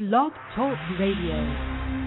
Blog Talk Radio.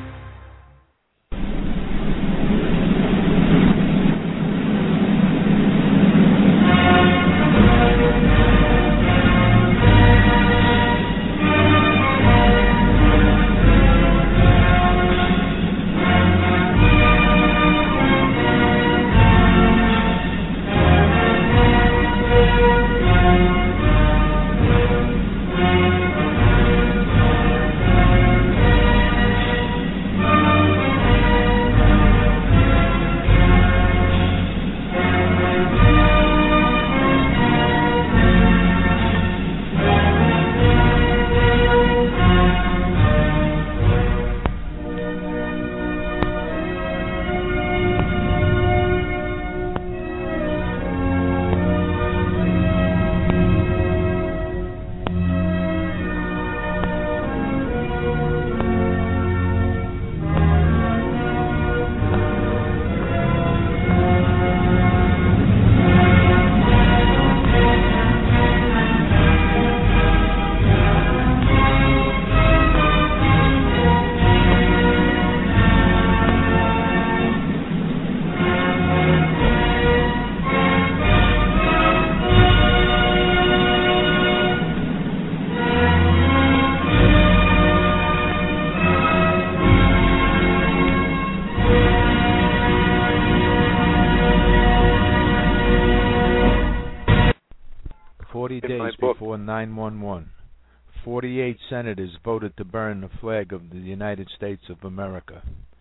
Before 9/11, 48 senators voted to burn the flag of the United States of America.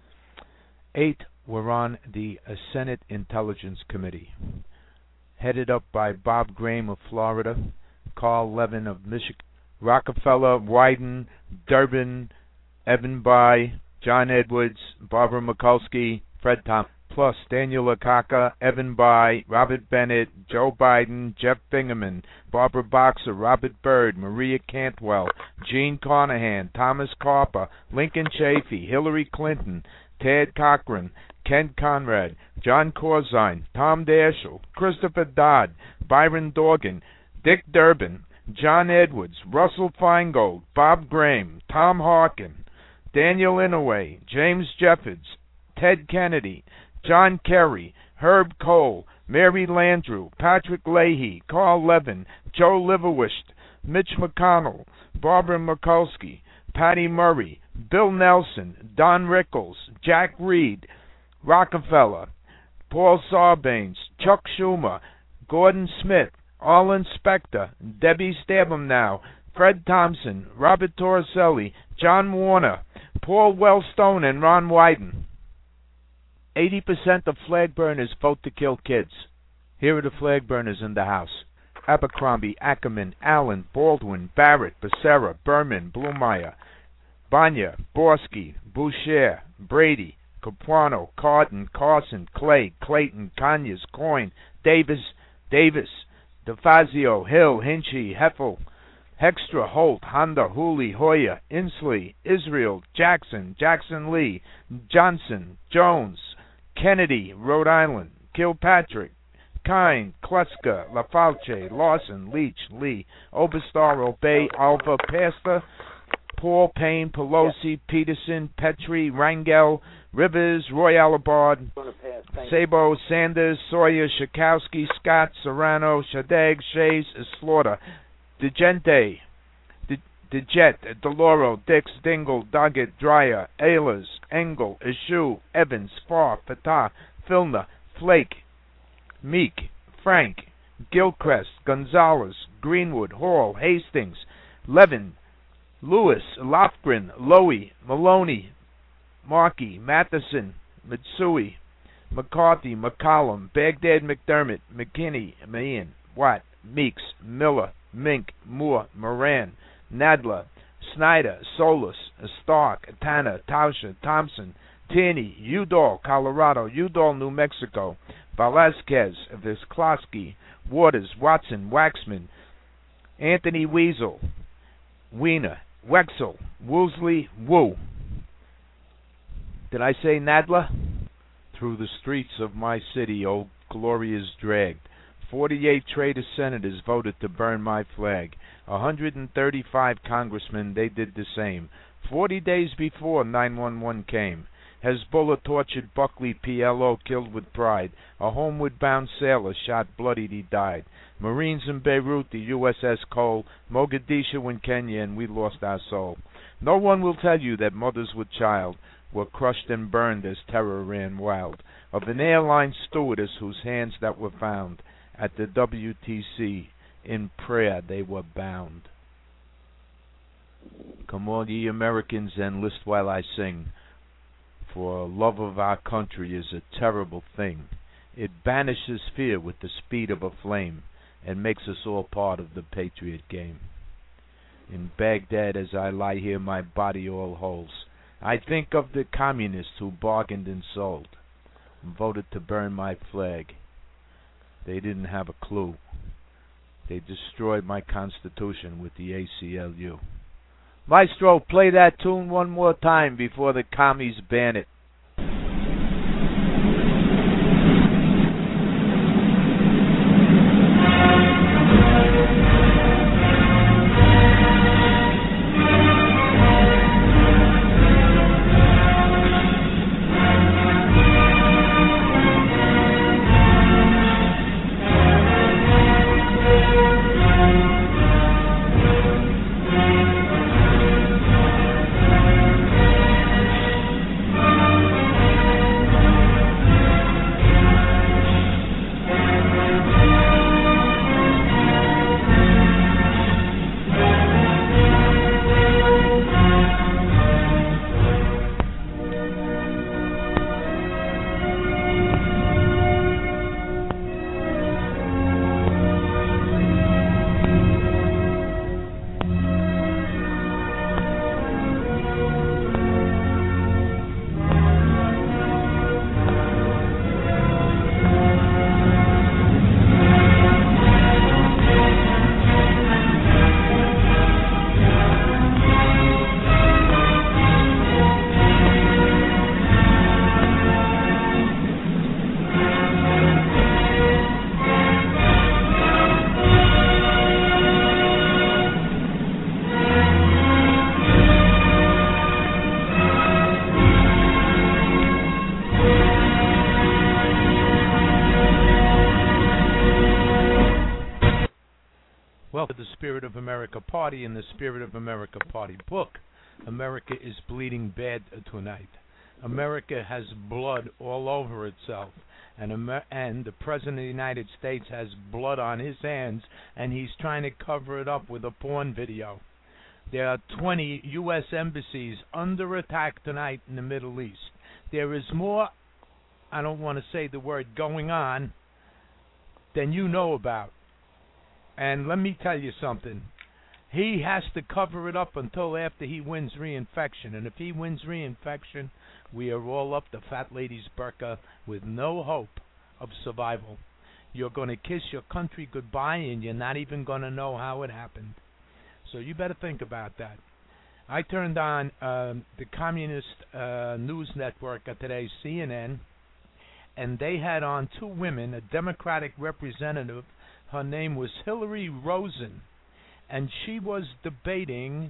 8 were on the Senate Intelligence Committee, headed up by Bob Graham of Florida, Carl Levin of Michigan, Rockefeller, Wyden, Durbin, Evan Bayh, John Edwards, Barbara Mikulski, Fred Thompson, plus Daniel Akaka, Evan Bayh, Robert Bennett, Joe Biden, Jeff Bingaman, Barbara Boxer, Robert Byrd, Maria Cantwell, Gene Carnahan, Thomas Carper, Lincoln Chafee, Hillary Clinton, Ted Cochran, Ken Conrad, John Corzine, Tom Daschle, Christopher Dodd, Byron Dorgan, Dick Durbin, John Edwards, Russell Feingold, Bob Graham, Tom Harkin, Daniel Inouye, James Jeffords, Ted Kennedy, John Kerry, Herb Kohl, Mary Landrieu, Patrick Leahy, Carl Levin, Joe Liverwist, Mitch McConnell, Barbara Mikulski, Patty Murray, Bill Nelson, Don Rickles, Jack Reed, Rockefeller, Paul Sarbanes, Chuck Schumer, Gordon Smith, Arlen Specter, Debbie Stabenow, Fred Thompson, Robert Torricelli, John Warner, Paul Wellstone, and Ron Wyden. 80% of flag burners vote to kill kids. Here are the flag burners in the House: Abercrombie, Ackerman, Allen, Baldwin, Barrett, Becerra, Berman, Blumeyer, Bonya, Borsky, Boucher, Brady, Capuano, Cardin, Carson, Clay, Clayton, Conyers, Coyne, Davis, DeFazio, Hill, Hinchy, Heffel, Hextra, Holt, Honda, Hooley, Hoyer, Inslee, Israel, Jackson, Jackson Lee, Johnson, Jones, Kennedy, Rhode Island, Kilpatrick, Kine, Kluska, LaFauci, Lawson, Leach, Lee, Oberstar, Obey, Alva, Pastor, Paul, Payne, Pelosi, Peterson, Petrie, Rangel, Rivers, Roy Alabard, Sabo, Sanders, Sawyer, Schakowsky, Scott, Serrano, Shadag, Shays, Slaughter, DeGente, DeJet, DeLauro, Dix, Dingle, Doggett, Dreyer, Ehlers, Engel, Eschew, Evans, Farr, Fatah, Filner, Flake, Meek, Frank, Gilchrist, Gonzalez, Greenwood, Hall, Hastings, Levin, Lewis, Lofgren, Lowy, Maloney, Markey, Matheson, Mitsui, McCarthy, McCollum, Baghdad, McDermott, McKinney, Mahan, Watt, Meeks, Miller, Mink, Moore, Moran, Nadler, Snyder, Solis, Stark, Tanner, Tauscher, Thompson, Tierney, Udall, Colorado, Udall, New Mexico, Velasquez, Visklosky, Waters, Watson, Waxman, Anthony Weasel, Wiener, Wexel, Woolsey, Wu. Did I say Nadler? Through the streets of my city, old glory is dragged. 48 traitor senators voted to burn my flag. 135 congressmen, they did the same. 40 days before 911 came. Hezbollah tortured Buckley, PLO killed with pride. A homeward-bound sailor shot bloodied, he died. Marines in Beirut, the USS Cole. Mogadishu in Kenya, and we lost our soul. No one will tell you that mothers with child were crushed and burned as terror ran wild. Of an airline stewardess whose hands that were found at the WTC, in prayer they were bound. Come all ye Americans and list while I sing, for love of our country is a terrible thing. It banishes fear with the speed of a flame, and makes us all part of the patriot game. In Baghdad as I lie here, my body all holds, I think of the communists who bargained and sold, and voted to burn my flag. They didn't have a clue. They destroyed my Constitution with the ACLU. Maestro, play that tune one more time before the commies ban it. Spirit of America Party and the Spirit of America Party book. America is bleeding bad tonight. America has blood all over itself, and the President of the United States has blood on his hands, and he's trying to cover it up with a porn video. There are 20 U.S. embassies under attack tonight in the Middle East. There is more, I don't want to say the word going on, than you know about. And let me tell you something. He has to cover it up until after he wins reinfection. And if he wins reinfection, we are all up the fat lady's burqa with no hope of survival. You're going to kiss your country goodbye, and you're not even going to know how it happened. So you better think about that. I turned on the communist news network today, CNN, and they had on two women, a Democratic representative. Her name was Hillary Rosen, and she was debating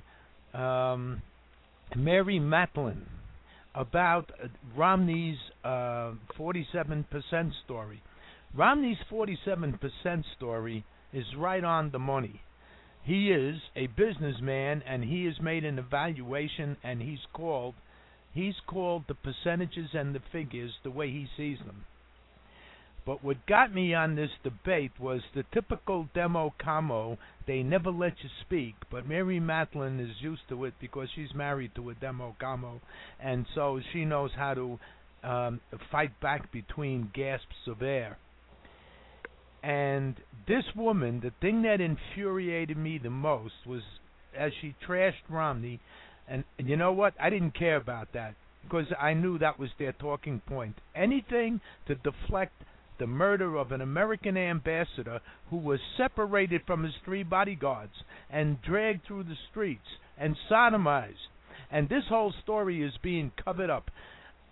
Mary Matlin about Romney's 47% story. Romney's 47% story is right on the money. He is a businessman, and he has made an evaluation, and he's called the percentages and the figures the way he sees them. But what got me on this debate was the typical demo-camo. They never let you speak, but Mary Matlin is used to it because she's married to a demo-camo, and so she knows how to fight back between gasps of air. And this woman, the thing that infuriated me the most was as she trashed Romney, and you know what? I didn't care about that because I knew that was their talking point. Anything to deflect the murder of an American ambassador who was separated from his 3 bodyguards and dragged through the streets and sodomized. And this whole story is being covered up.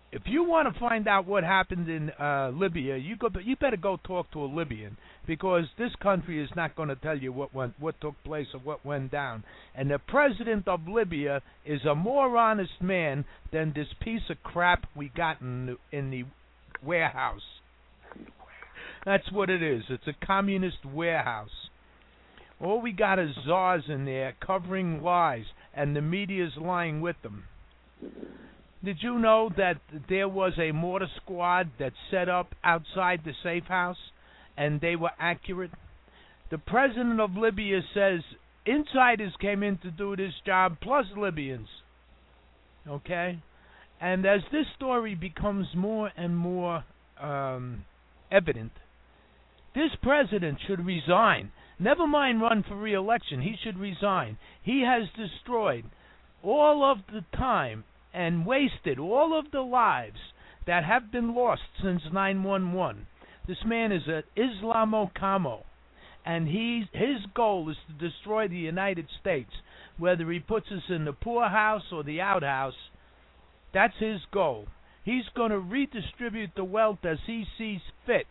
if you want to find out what happened in Libya, you better go talk to a Libyan, because this country is not going to tell you what took place or what went down. And the president of Libya is a more honest man than this piece of crap we got in the warehouse. That's what it is. It's a communist warehouse. All we got is czars in there covering lies, and the media's lying with them. Did you know that there was a mortar squad that set up outside the safe house, and they were accurate? The president of Libya says insiders came in to do this job, plus Libyans. Okay? And as this story becomes more and more evident, this president should resign. Never mind run for re-election. He should resign. He has destroyed all of the time and wasted all of the lives that have been lost since 9/11. This man is an Islamo-Camo, and his goal is to destroy the United States. Whether he puts us in the poorhouse or the outhouse, that's his goal. He's going to redistribute the wealth as he sees fit.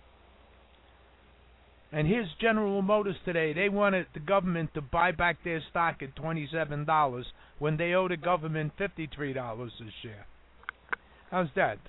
And here's General Motors today. They wanted the government to buy back their stock at $27 when they owe the government $53 a share. How's that?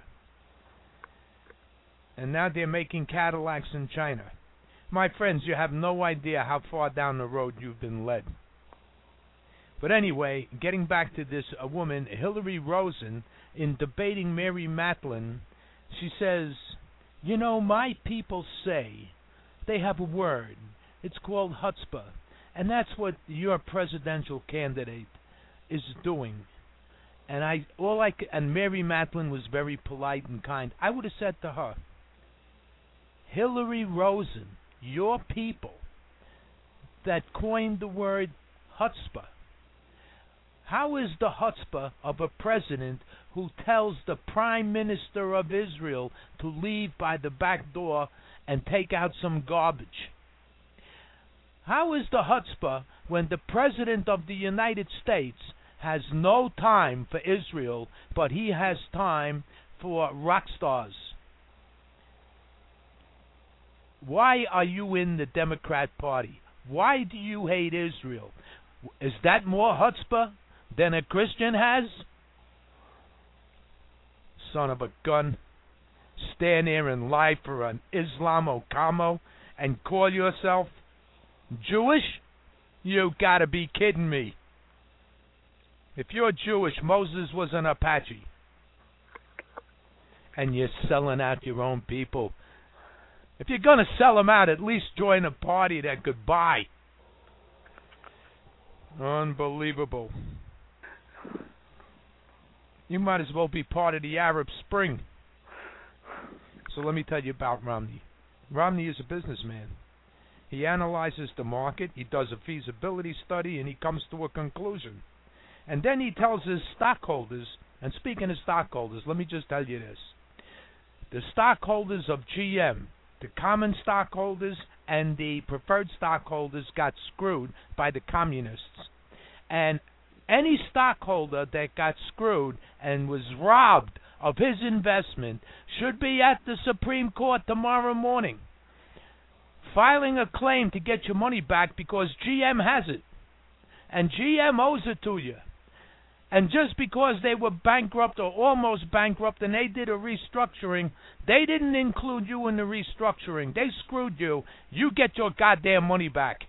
And now they're making Cadillacs in China. My friends, you have no idea how far down the road you've been led. But anyway, getting back to this woman, Hillary Rosen, in debating Mary Matlin, she says, you know, my people say they have a word. It's called chutzpah. And that's what your presidential candidate is doing. And and Mary Matlin was very polite and kind. I would have said to her, Hillary Rosen, your people that coined the word chutzpah. How is the chutzpah of a president who tells the Prime Minister of Israel to leave by the back door and take out some garbage? How is the chutzpah when the President of the United States has no time for Israel, but he has time for rock stars? Why are you in the Democrat Party? Why do you hate Israel? Is that more chutzpah than a Christian has? Son of a gun. Stand there and lie for an Islamo-Camo and call yourself Jewish? You gotta be kidding me. If you're Jewish, Moses was an Apache. And you're selling out your own people. If you're gonna sell them out, at least join a party that could buy. Unbelievable. You might as well be part of the Arab Spring. So let me tell you about Romney. Romney is a businessman. He analyzes the market, he does a feasibility study, and he comes to a conclusion. And then he tells his stockholders, and speaking of stockholders, let me just tell you this. The stockholders of GM, the common stockholders and the preferred stockholders got screwed by the communists. And any stockholder that got screwed and was robbed of his investment should be at the Supreme Court tomorrow morning, filing a claim to get your money back because GM has it. And GM owes it to you. And just because they were bankrupt or almost bankrupt and they did a restructuring, they didn't include you in the restructuring. They screwed you. You get your goddamn money back.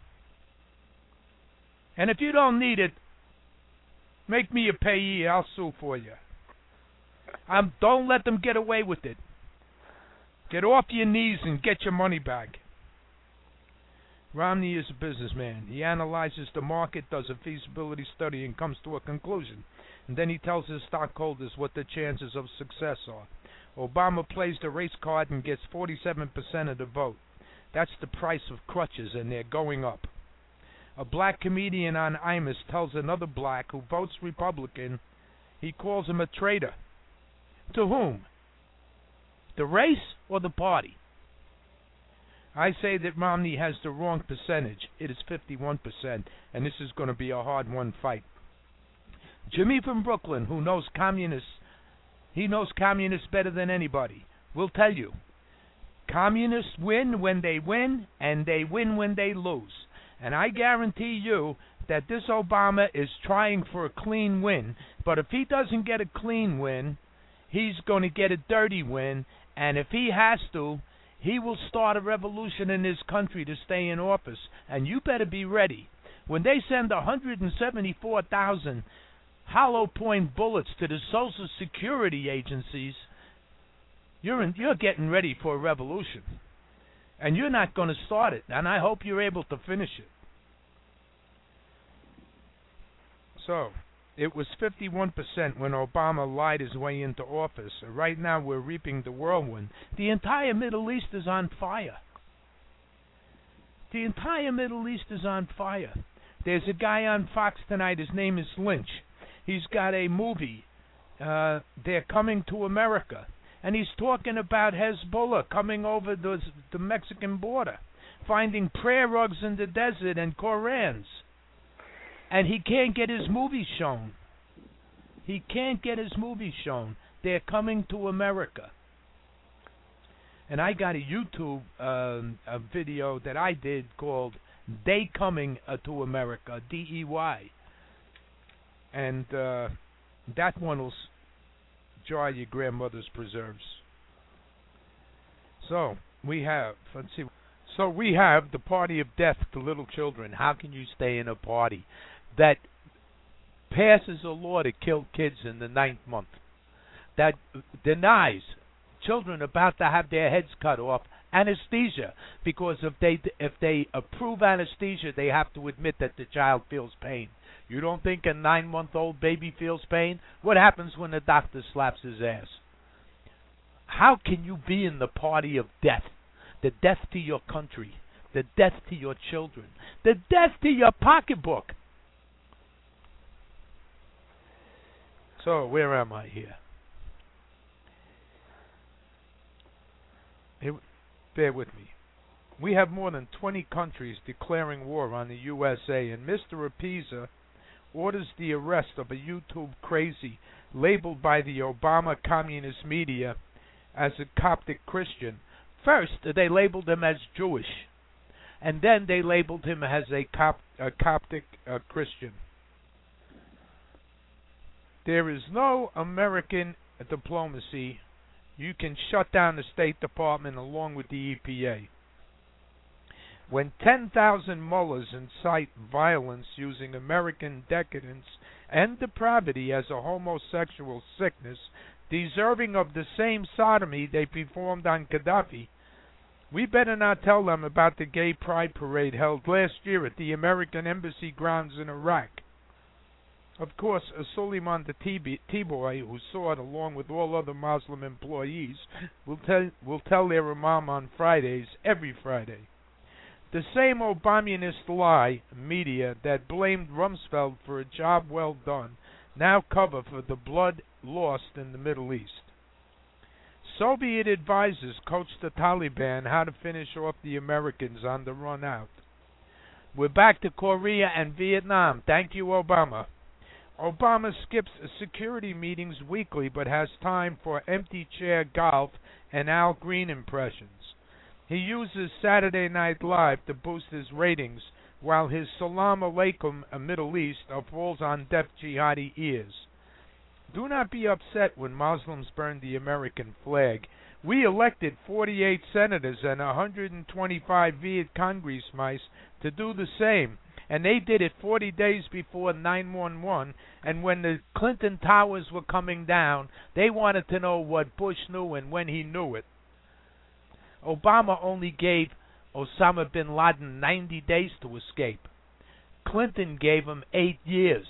And if you don't need it, make me a payee. I'll sue for you. Don't let them get away with it. Get off your knees and get your money back. Romney is a businessman. He analyzes the market, does a feasibility study, and comes to a conclusion. And then he tells his stockholders what the chances of success are. Obama plays the race card and gets 47% of the vote. That's the price of crutches, and they're going up. A black comedian on Imus tells another black who votes Republican, he calls him a traitor. To whom? The race or the party? I say that Romney has the wrong percentage. It is 51%, and this is going to be a hard-won fight. Jimmy from Brooklyn, who knows communists He knows communists better than anybody. We'll tell you. Communists win when they win, and they win when they lose. And I guarantee you that this Obama is trying for a clean win. But if he doesn't get a clean win, he's going to get a dirty win. And if he has to, he will start a revolution in this country to stay in office. And you better be ready. When they send 174,000 hollow point bullets to the Social Security agencies, you're getting ready for a revolution. And you're not going to start it. And I hope you're able to finish it. So, it was 51% when Obama lied his way into office. Right now we're reaping the whirlwind. The entire Middle East is on fire. The entire Middle East is on fire. There's a guy on Fox tonight, his name is Lynch. He's got a movie, They're Coming to America. And he's talking about Hezbollah coming over the Mexican border, finding prayer rugs in the desert and Korans. And he can't get his movie shown. He can't get his movie shown. They're coming to America. And I got a YouTube a video that I did called They Coming to America, DEY. And that one will jar your grandmother's preserves. So, we have, let's see. So we have the party of death to little children. How can you stay in a party that passes a law to kill kids in the 9th month, that denies children about to have their heads cut off anesthesia, because if they approve anesthesia, they have to admit that the child feels pain. You don't think a 9-month-old baby feels pain? What happens when the doctor slaps his ass? How can you be in the party of death? The death to your country, the death to your children, the death to your pocketbook. So, where am I here? Bear with me. We have more than 20 countries declaring war on the USA, and Mr. Apisa orders the arrest of a YouTube crazy labeled by the Obama communist media as a Coptic Christian. First, they labeled him as Jewish, and then they labeled him as a Coptic Christian. There is no American diplomacy. You can shut down the State Department along with the EPA. When 10,000 mullahs incite violence using American decadence and depravity as a homosexual sickness, deserving of the same sodomy they performed on Gaddafi, we better not tell them about the gay pride parade held last year at the American Embassy grounds in Iraq. Of course, Suleiman the T-boy, who saw it along with all other Muslim employees, will tell their imam on Fridays, every Friday. The same Obamanist lie media that blamed Rumsfeld for a job well done now cover for the blood lost in the Middle East. Soviet advisors coached the Taliban how to finish off the Americans on the run out. We're back to Korea and Vietnam. Thank you, Obama. Obama skips security meetings weekly but has time for empty chair golf and Al Green impressions. He uses Saturday Night Live to boost his ratings while his Salam Alaikum Middle East falls on deaf jihadi ears. Do not be upset when Muslims burn the American flag. We elected 48 senators and 125 Viet Congressmen to do the same, and they did it 40 days before 9/11, and when the Clinton Towers were coming down, they wanted to know what Bush knew and when he knew it. Obama only gave Osama bin Laden 90 days to escape. Clinton gave him 8 years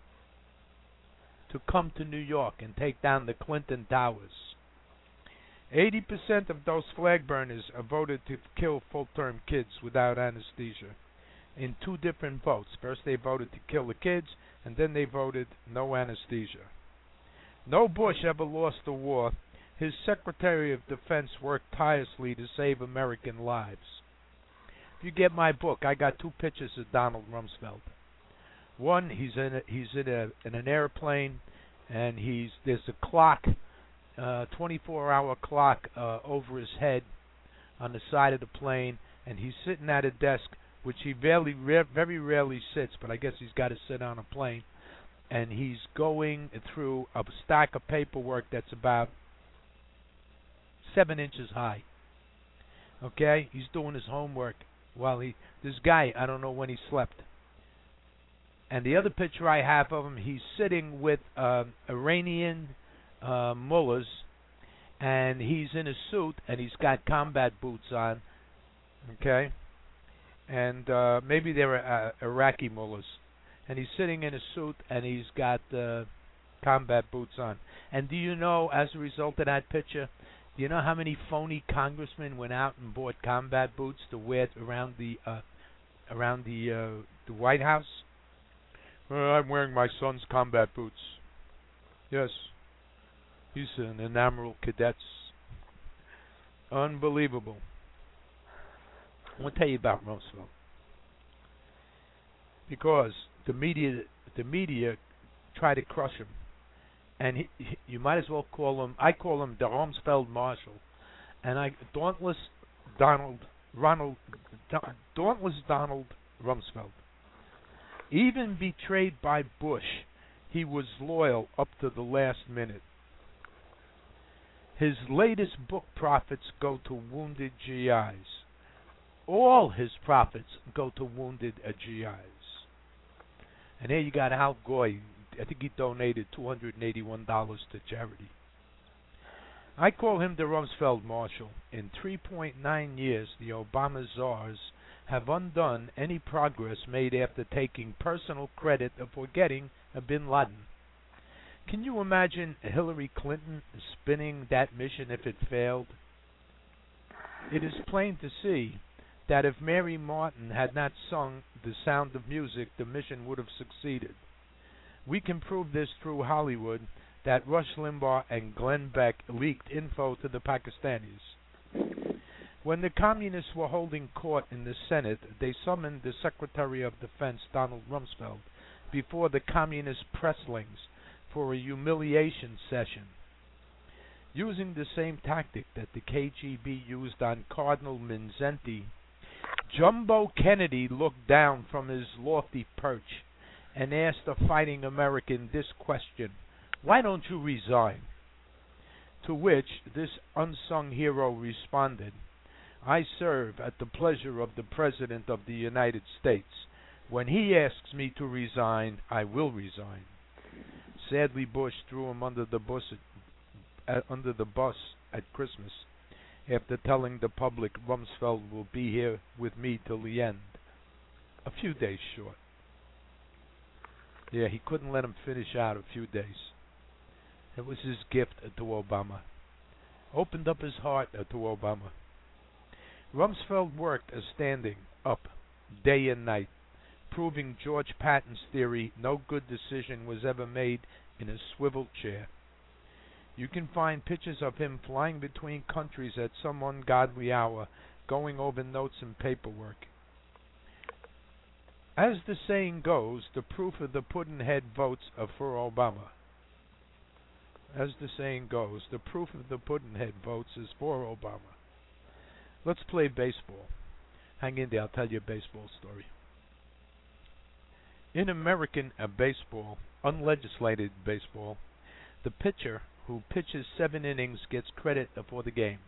to come to New York and take down the Clinton Towers. 80% of those flag burners voted to kill full-term kids without anesthesia in 2 different votes. First they voted to kill the kids, and then they voted no anesthesia. No Bush ever lost the war. His Secretary of Defense worked tirelessly to save American lives. If you get my book, I got 2 pictures of Donald Rumsfeld. One, he's in an airplane, and there's a clock 24-hour clock over his head on the side of the plane, and he's sitting at a desk, which he very rarely sits, but I guess he's got to sit on a plane, and he's going through a stack of paperwork that's about 7 inches high. Okay? He's doing his homework while this guy, I don't know when he slept. And the other picture I have of him, he's sitting with Iranian mullahs, and he's in a suit, and he's got combat boots on, okay? And maybe they're Iraqi mullahs. And he's sitting in a suit, and he's got combat boots on. And do you know, as a result of that picture, do you know how many phony congressmen went out and bought combat boots to wear around the White House? I'm wearing my son's combat boots. Yes. He's an enamel cadets. Unbelievable. I want to tell you about Rumsfeld. Because the media try to crush him. And you might as well call him, I call him the Rumsfeld Marshal. And Dauntless Donald Rumsfeld. Even betrayed by Bush, he was loyal up to the last minute. His latest book profits go to wounded GIs. All his profits go to wounded GIs. And here you got Al Gore. I think he donated $281 to charity. I call him the Rumsfeld Marshal. In 3.9 years, the Obama czars have undone any progress made after taking personal credit for getting bin Laden. Can you imagine Hillary Clinton spinning that mission if it failed? It is plain to see that if Mary Martin had not sung The Sound of Music, the mission would have succeeded. We can prove this through Hollywood, that Rush Limbaugh and Glenn Beck leaked info to the Pakistanis. When the communists were holding court in the Senate, they summoned the Secretary of Defense, Donald Rumsfeld, before the communist presslings for a humiliation session. Using the same tactic that the KGB used on Cardinal Mindszenty, Jumbo Kennedy looked down from his lofty perch and asked a fighting American this question: "Why don't you resign?" To which this unsung hero responded, "I serve at the pleasure of the President of the United States. When he asks me to resign, I will resign." Sadly, Bush threw him under the bus at Christmas, after telling the public Rumsfeld will be here with me till the end. A few days short. Yeah, he couldn't let him finish out a few days. It was his gift to Obama. Opened up his heart to Obama. Rumsfeld worked standing up day and night, proving George Patton's theory: no good decision was ever made in a swivel chair. You can find pictures of him flying between countries at some ungodly hour, going over notes and paperwork. As the saying goes, the proof of the Pudd'nhead votes are for Obama. As the saying goes, the proof of the Pudd'nhead votes is for Obama. Let's play baseball. Hang in there, I'll tell you a baseball story. In American baseball, unlegislated baseball, the pitcher who pitches 7 innings gets credit for the game.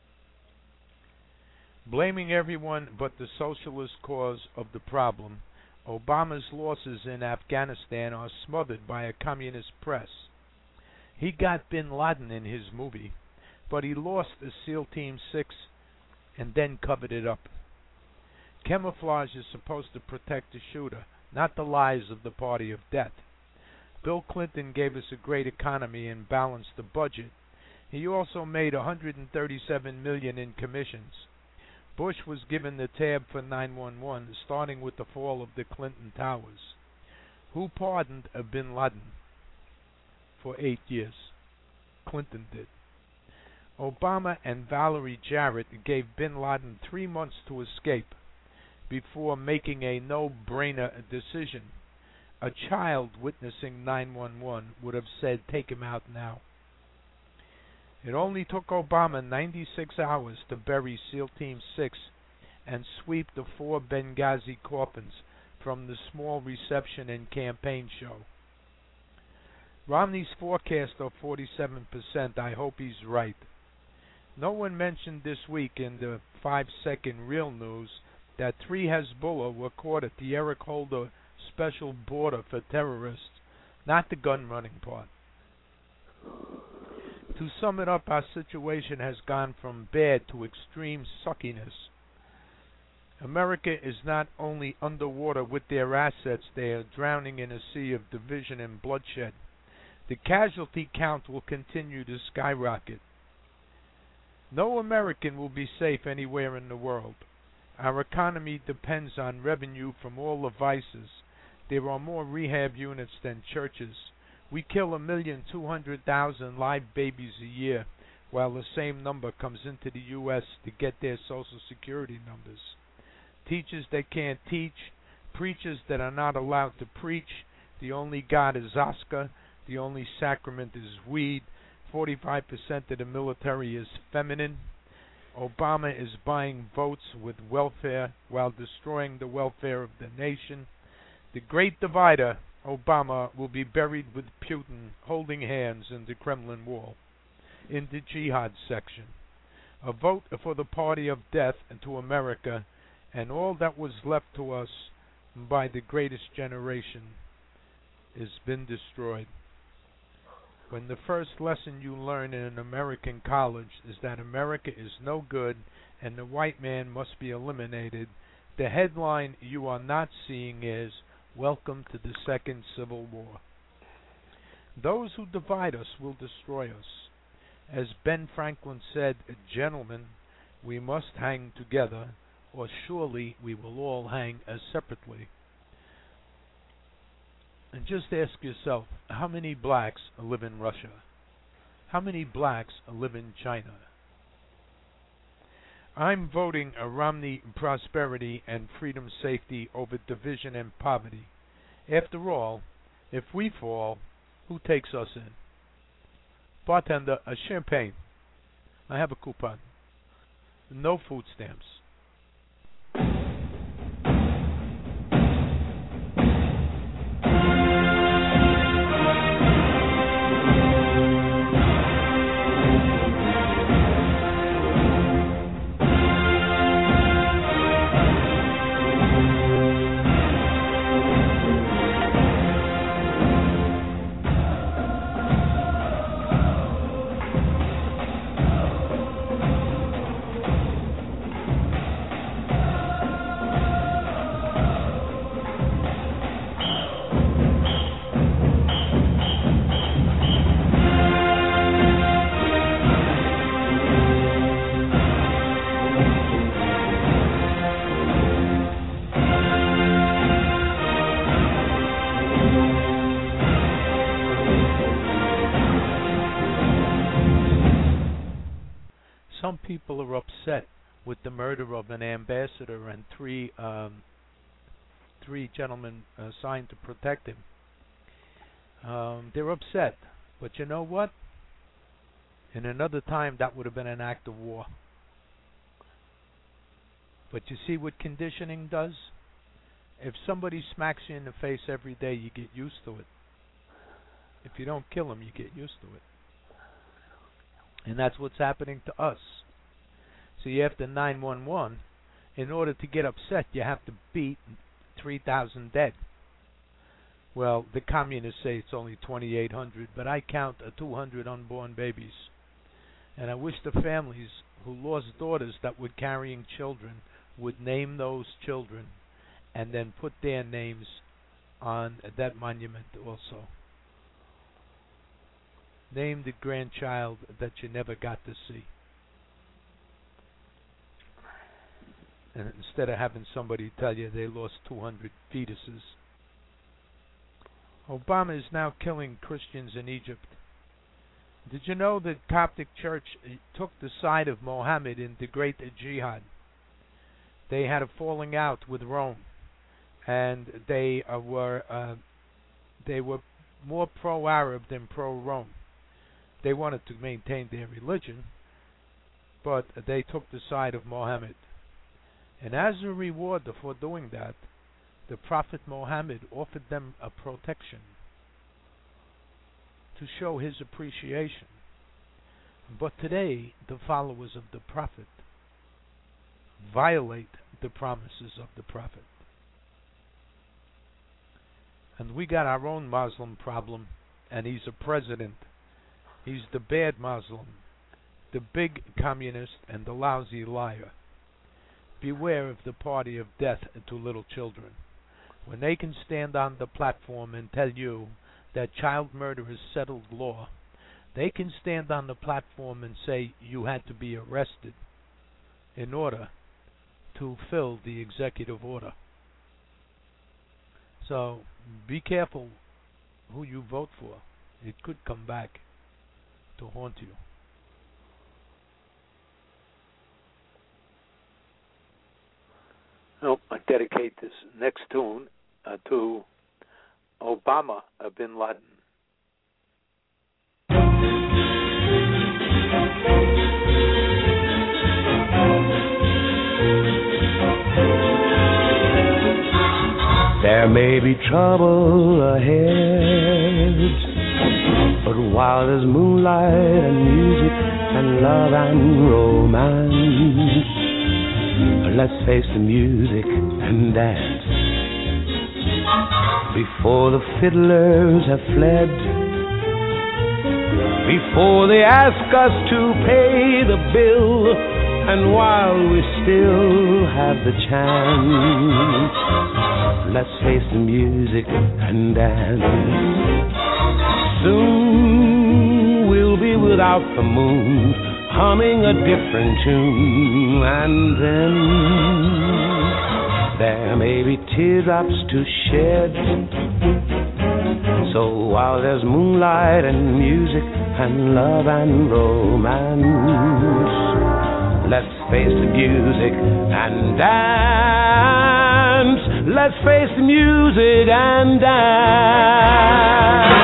Blaming everyone but the socialist cause of the problem, Obama's losses in Afghanistan are smothered by a communist press. He got bin Laden in his movie, but he lost the SEAL Team 6 and then covered it up. Camouflage is supposed to protect the shooter, not the lives of the party of death. Bill Clinton gave us a great economy and balanced the budget. He also made $137 million in commissions. Bush was given the tab for 911, starting with the fall of the Clinton Towers. Who pardoned bin Laden for 8 years? Clinton did. Obama and Valerie Jarrett gave bin Laden 3 months to escape before making a no-brainer decision. A child witnessing 911 would have said, "Take him out now." It only took Obama 96 hours to bury SEAL Team 6 and sweep the 4 Benghazi coffins from the small reception and campaign show. Romney's forecast of 47%, I hope he's right. No one mentioned this week in the 5-second real news that 3 Hezbollah were caught at the Eric Holder Special Border for Terrorists, not the gun-running part. To sum it up, our situation has gone from bad to extreme suckiness. America is not only underwater with their assets, they are drowning in a sea of division and bloodshed. The casualty count will continue to skyrocket. No American will be safe anywhere in the world. Our economy depends on revenue from all the vices. There are more rehab units than churches. We kill 1,200,000 live babies a year, while the same number comes into the U.S. to get their Social Security numbers. Teachers that can't teach, preachers that are not allowed to preach. The only God is Oscar. The only sacrament is weed. 45% of the military is feminine. Obama is buying votes with welfare while destroying the welfare of the nation. The great divider, Obama, will be buried with Putin holding hands in the Kremlin wall, in the jihad section. A vote for the party of death to America and all that was left to us by the greatest generation has been destroyed. When the first lesson you learn in an American college is that America is no good and the white man must be eliminated, the headline you are not seeing is, "Welcome to the Second Civil War." Those who divide us will destroy us. As Ben Franklin said, "Gentlemen, we must hang together, or surely we will all hang as separately." And just ask yourself, how many blacks live in Russia? How many blacks live in China? I'm voting a Romney prosperity and freedom safety over division and poverty. After all, if we fall, who takes us in? Bartender, a champagne. I have a coupon. No food stamps. Some people are upset with the murder of an ambassador and three gentlemen assigned to protect him. They're upset, but you know what? In another time, that would have been an act of war. But you see what conditioning does? If somebody smacks you in the face every day, you get used to it. If you don't kill them, you get used to it. And that's what's happening to us. So you have to 911. In order to get upset, you have to beat 3,000 dead. Well, the communists say it's only 2,800, but I count 200 unborn babies. And I wish the families who lost daughters that were carrying children would name those children and then put their names on that monument also. Name the grandchild that you never got to see. And instead of having somebody tell you they lost 200 fetuses. Obama is now killing Christians in Egypt. Did you know that Coptic Church took the side of Mohammed in the Great Jihad? They had a falling out with Rome, and they were more pro-Arab than pro-Rome. They wanted to maintain their religion, but they took the side of Muhammad. And as a reward for doing that, the Prophet Muhammad offered them a protection to show his appreciation. But today, the followers of the Prophet violate the promises of the Prophet. And we got our own Muslim problem, and he's a president. He's the bad Muslim, the big communist, and the lousy liar. Beware of the party of death to little children. When they can stand on the platform and tell you that child murder is settled law, they can stand on the platform and say you had to be arrested in order to fill the executive order. So be careful who you vote for. It could come back to haunt you. Well, I dedicate this next tune to Obama bin Laden. There may be trouble ahead, but while there's moonlight and music and love and romance, let's face the music and dance. Before the fiddlers have fled, before they ask us to pay the bill, and while we still have the chance, let's face the music and dance. Soon we'll be without the moon, humming a different tune, and then there may be teardrops to shed. So while there's moonlight and music and love and romance, let's face the music and dance. Let's face the music and dance.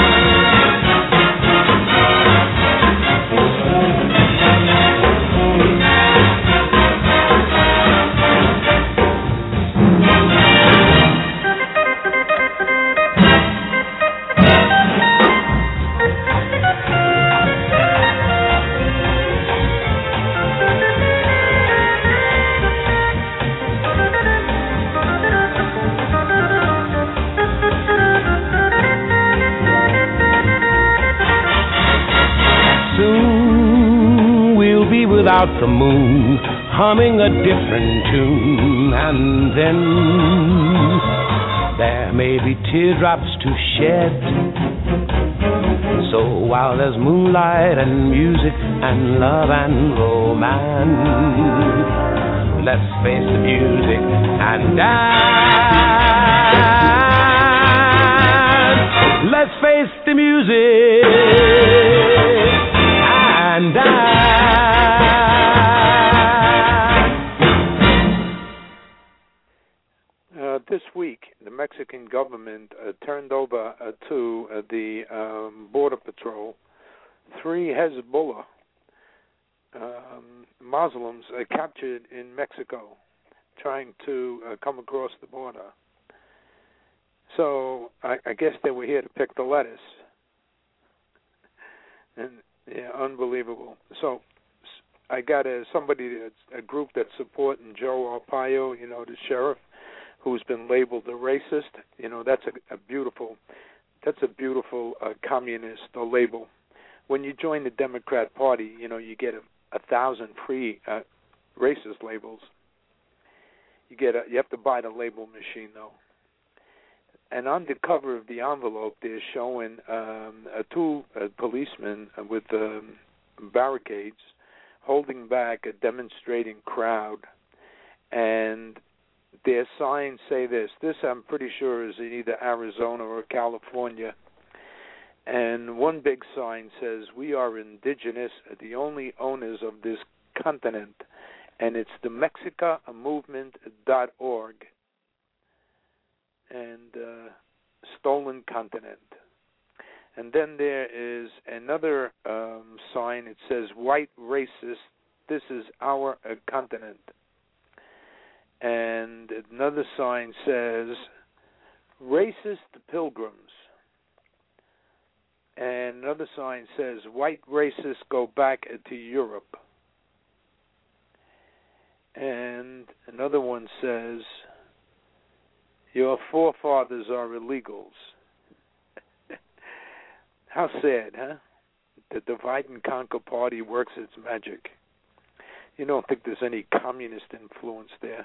Without the moon, humming a different tune, and then there may be teardrops to shed. So while there's moonlight and music and love and romance, let's face the music and dance. Let's face the music and dance. This week, the Mexican government turned over to the Border Patrol 3 Hezbollah Muslims captured in Mexico trying to come across the border. So I guess they were here to pick the lettuce. And yeah, unbelievable. So I got a group that's supporting Joe Arpaio, the sheriff, who's been labeled a racist. That's a beautiful communist label. When you join the Democrat Party, you get 1,000 free racist labels. You have to buy the label machine though. And on the cover of the envelope, they're showing two policemen with barricades holding back a demonstrating crowd, and their signs say this. This, I'm pretty sure, is in either Arizona or California. And one big sign says, "We are indigenous, the only owners of this continent." And it's the MexicaMovement.org and Stolen Continent. And then there is another sign. It says, white racist, this is our continent. And another sign says, racist pilgrims. And another sign says, white racists go back to Europe. And another one says, your forefathers are illegals. How sad, huh? The divide and conquer party works its magic. You don't think there's any communist influence there?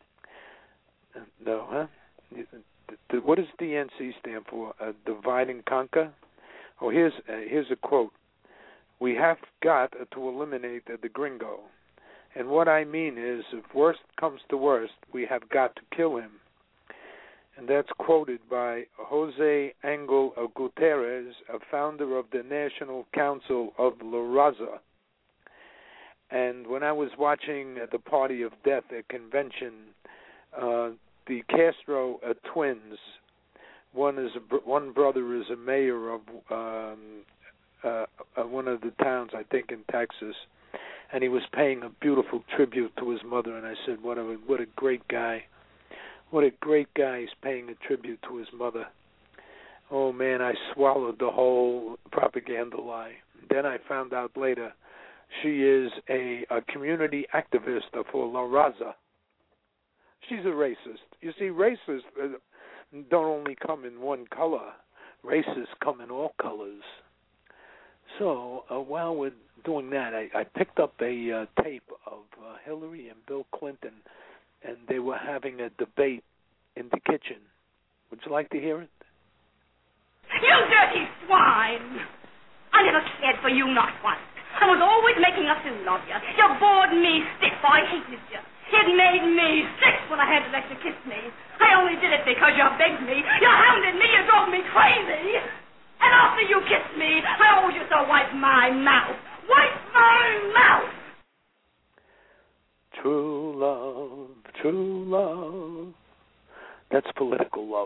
No, huh? What does DNC stand for? Divide and conquer? Oh, here's a quote. We have got to eliminate the gringo. And what I mean is, if worst comes to worst, we have got to kill him. And that's quoted by Jose Angel Gutierrez, a founder of the National Council of La Raza. And when I was watching the Party of Death at convention, the Castro twins, one brother is a mayor of one of the towns, I think, in Texas, and he was paying a beautiful tribute to his mother. And I said, what a great guy. What a great guy. He's paying a tribute to his mother. Oh, man, I swallowed the whole propaganda lie. Then I found out later she is a community activist for La Raza. She's a racist. You see, racists don't only come in one color. Racists come in all colors. So while we're doing that, I picked up a tape of Hillary and Bill Clinton, and they were having a debate in the kitchen. Would you like to hear it? You dirty swine! I never cared for you, not once. I was always making a fool of you. You bored me stiff. I hated you. It made me sick when I had to let you kiss me. I only did it because you begged me. You hounded me. You drove me crazy. And after you kissed me, I always used to wipe my mouth. Wipe my mouth! True love, true love. That's political love.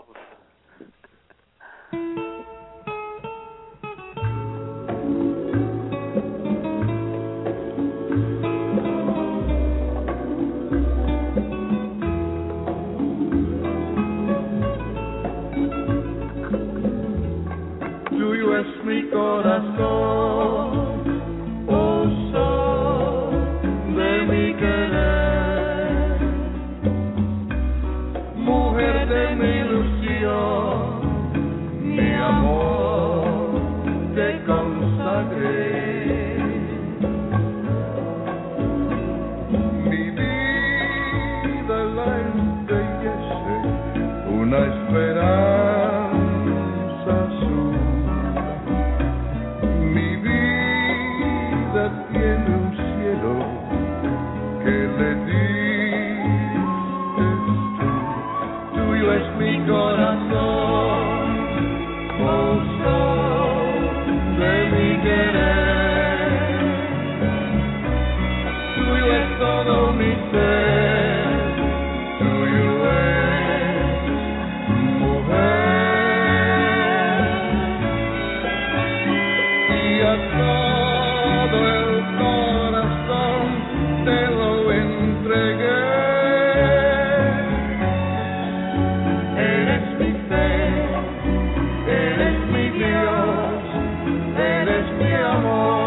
Tuyo es mi corazón, oh sol de mi querer, mujer de mi ilusión, mi amor te consagré. Mi vida la embellece una esperanza azul. Tiene un cielo que le diste tú. Tuyo es mi corazón, oh sol de mi querer. Tuyo es todo mi ser, tuyo es mujer. Y a todo el corazón te lo entregué. Eres mi fe, eres mi Dios, eres mi amor.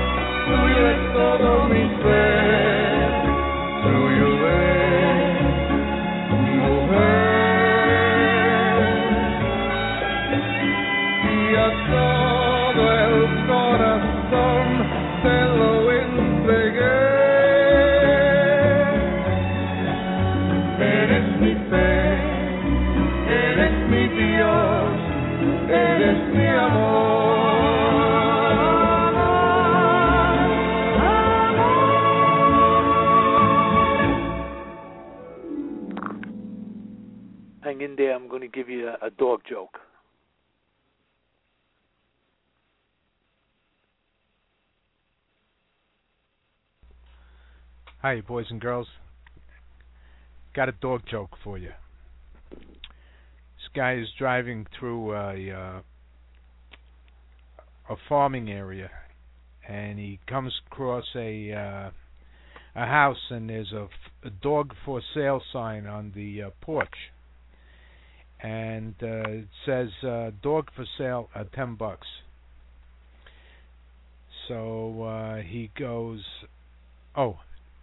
Todo mi ser, tuyo es eres mi fe, eres mi Dios, eres mi amor. Hang in there, I'm going to give you a dog joke. Hi, boys and girls. Got a dog joke for you. This guy is driving through a farming area, and he comes across a house, and there's a dog for sale sign on the porch, and it says dog for sale at $10. So he goes, oh.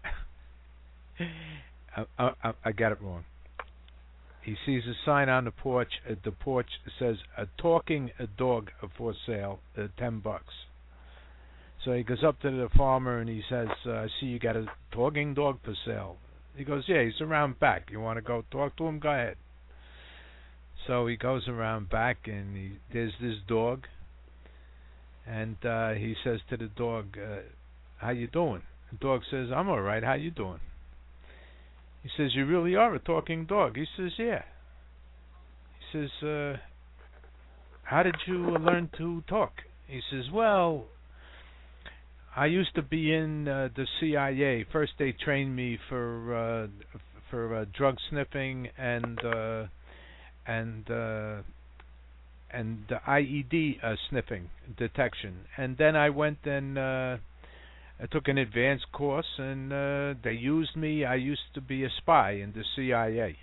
I got it wrong. He sees a sign on the porch. The porch says a talking dog for sale at $10. So he goes up to the farmer and he says, "I see you got a talking dog for sale." He goes, "Yeah, he's around back. You want to go talk to him? Go ahead." So he goes around back and there's this dog, and he says to the dog, "How you doing?" The dog says, "I'm all right. How you doing?" He says, "You really are a talking dog." He says, "Yeah." He says, "How did you learn to talk?" He says, "Well, I used to be in the CIA. First they trained me for drug sniffing and the IED sniffing detection. And then I went and I took an advanced course, and they used me. I used to be a spy in the CIA.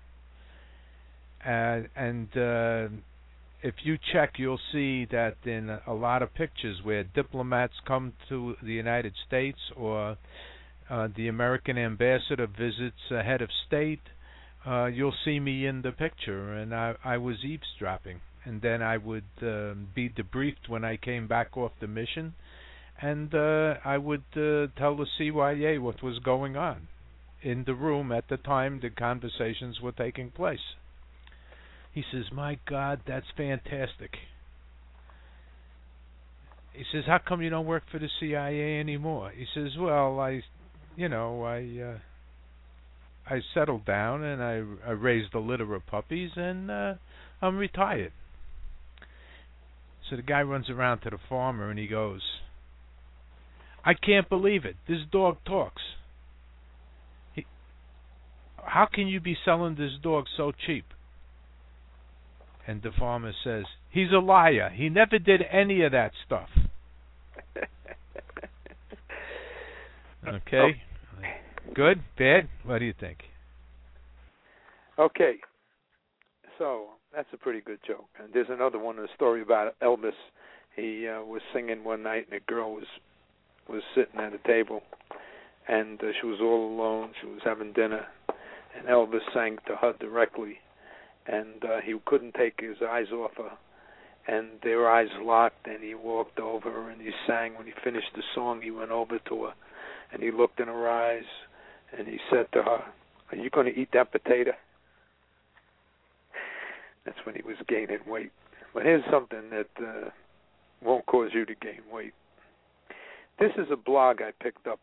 And if you check, you'll see that in a lot of pictures where diplomats come to the United States or the American ambassador visits a head of state, you'll see me in the picture, and I was eavesdropping. And then I would be debriefed when I came back off the mission, and I would tell the CYA what was going on in the room at the time the conversations were taking place. He says, "My God, that's fantastic." He says, "How come you don't work for the CIA anymore?" He says, "Well, I settled down and I raised a litter of puppies, and I'm retired." So the guy runs around to the farmer and he goes, "I can't believe it. This dog talks. How can you be selling this dog so cheap?" And the farmer says, "He's a liar. He never did any of that stuff." Okay. Good? Bad? What do you think? Okay. So that's a pretty good joke. And there's another one, a story about Elvis. He was singing one night, and a girl was sitting at a table, and she was all alone. She was having dinner, and Elvis sang to her directly, and he couldn't take his eyes off her, and their eyes locked, and he walked over and he sang. When he finished the song, he went over to her, and he looked in her eyes, and he said to her, "Are you going to eat that potato?" That's when he was gaining weight. But here's something that won't cause you to gain weight. This is a blog I picked up,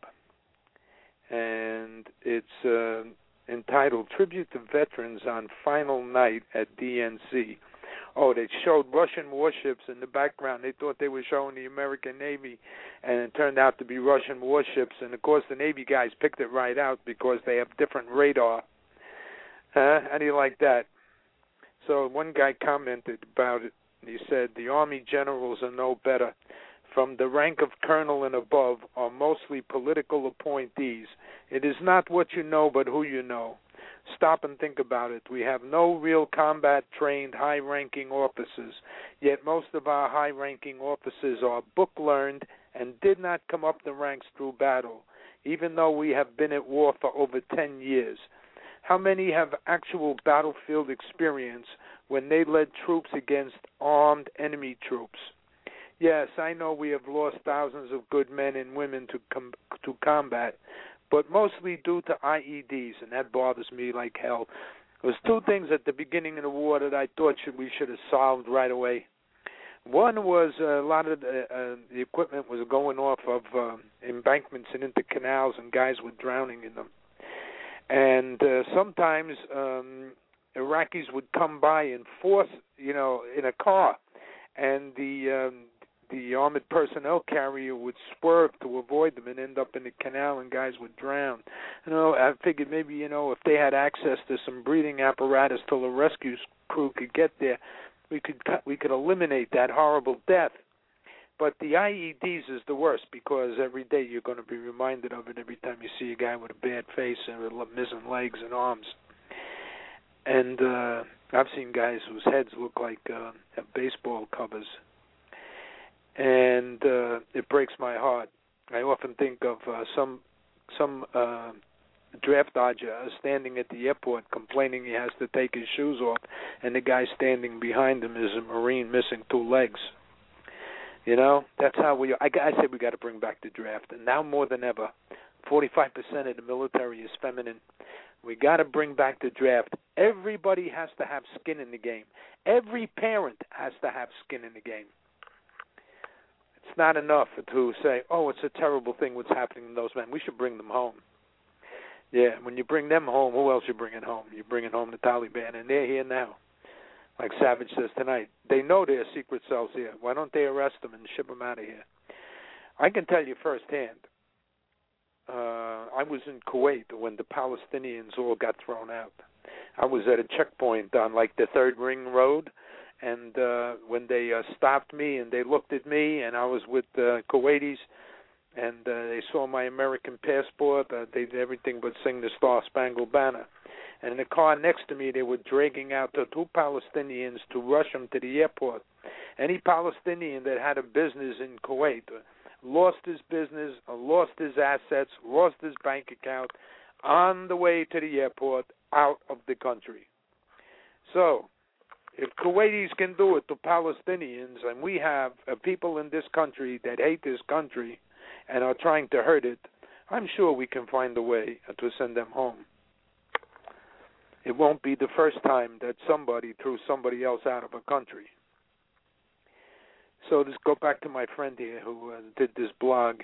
and it's entitled "Tribute to Veterans on Final Night at DNC." Oh, they showed Russian warships in the background. They thought they were showing the American Navy, and it turned out to be Russian warships. And, of course, the Navy guys picked it right out because they have different radar. How do you like that? So one guy commented about it, and he said, "The Army generals are no better. From the rank of colonel and above are mostly political appointees. It is not what you know, but who you know. Stop and think about it. We have no real combat-trained, high-ranking officers, yet most of our high-ranking officers are book-learned and did not come up the ranks through battle, even though we have been at war for over 10 years. How many have actual battlefield experience when they led troops against armed enemy troops? Yes, I know we have lost thousands of good men and women to combat, but mostly due to IEDs, and that bothers me like hell. There was two things at the beginning of the war that I thought we should have solved right away. One was a lot of the equipment was going off of embankments and into canals, and guys were drowning in them. And sometimes Iraqis would come by and force, in a car, and the armored personnel carrier would swerve to avoid them and end up in the canal, and guys would drown. I figured maybe, if they had access to some breathing apparatus till the rescue crew could get there, we could eliminate that horrible death. But the IEDs is the worst, because every day you're going to be reminded of it every time you see a guy with a bad face and missing legs and arms. And I've seen guys whose heads look like baseball covers. And it breaks my heart. I often think of some draft dodger standing at the airport complaining he has to take his shoes off, and the guy standing behind him is a Marine missing two legs. That's how I said we got to bring back the draft, and now more than ever, 45% of the military is feminine. We got to bring back the draft. Everybody has to have skin in the game. Every parent has to have skin in the game. It's not enough to say, oh, it's a terrible thing what's happening to those men. We should bring them home. Yeah, when you bring them home, who else you bringing home? You're bringing home the Taliban, and they're here now. Like Savage says tonight, they know their secret cells here. Why don't they arrest them and ship them out of here? I can tell you firsthand, I was in Kuwait when the Palestinians all got thrown out. I was at a checkpoint on like the Third Ring Road, and when they stopped me and they looked at me, and I was with Kuwaitis, and they saw my American passport, they did everything but sing the Star-Spangled Banner. And in the car next to me, they were dragging out the two Palestinians to rush them to the airport. Any Palestinian that had a business in Kuwait lost his business, lost his assets, lost his bank account on the way to the airport out of the country. So, if Kuwaitis can do it to Palestinians, and we have people in this country that hate this country and are trying to hurt it, I'm sure we can find a way to send them home. It won't be the first time that somebody threw somebody else out of a country. So let's go back to my friend here who did this blog.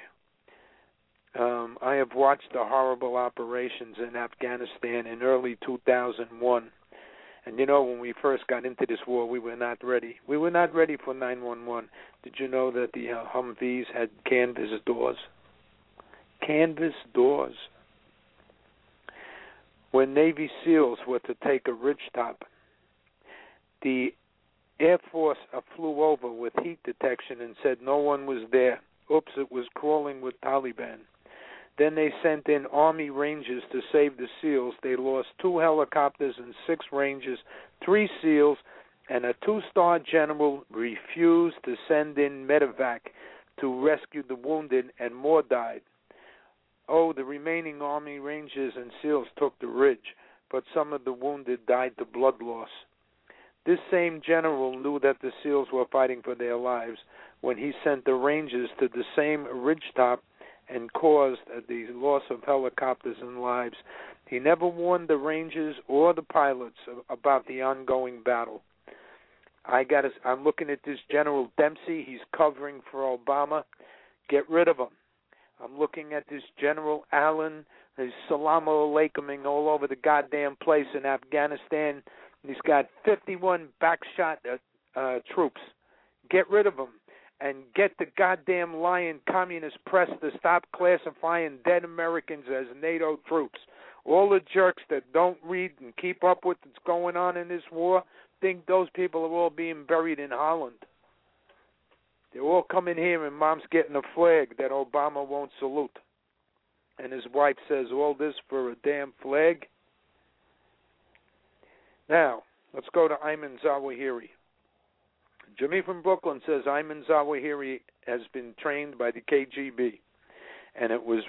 I have watched the horrible operations in Afghanistan in early 2001. And when we first got into this war, we were not ready. We were not ready for 911. Did you know that the Humvees had canvas doors? Canvas doors. When Navy SEALs were to take a ridgetop, the Air Force flew over with heat detection and said no one was there. Oops, it was crawling with Taliban. Then they sent in Army Rangers to save the SEALs. They lost 2 helicopters and 6 Rangers, 3 SEALs, and a 2-star general refused to send in medevac to rescue the wounded, and more died. Oh, the remaining Army Rangers and SEALs took the ridge, but some of the wounded died to blood loss. This same general knew that the SEALs were fighting for their lives when he sent the Rangers to the same ridgetop and caused the loss of helicopters and lives. He never warned the Rangers or the pilots about the ongoing battle. I'm looking at this General Dempsey. He's covering for Obama. Get rid of him. I'm looking at this General Allen. He's Salam Aleikuming all over the goddamn place in Afghanistan. He's got 51 backshot troops. Get rid of him. And get the goddamn lying communist press to stop classifying dead Americans as NATO troops. All the jerks that don't read and keep up with what's going on in this war think those people are all being buried in Holland. They're all coming here, and Mom's getting a flag that Obama won't salute. And his wife says, all this for a damn flag? Now, let's go to Ayman Zawahiri. Jimmy from Brooklyn says Ayman Zawahiri has been trained by the KGB, and it was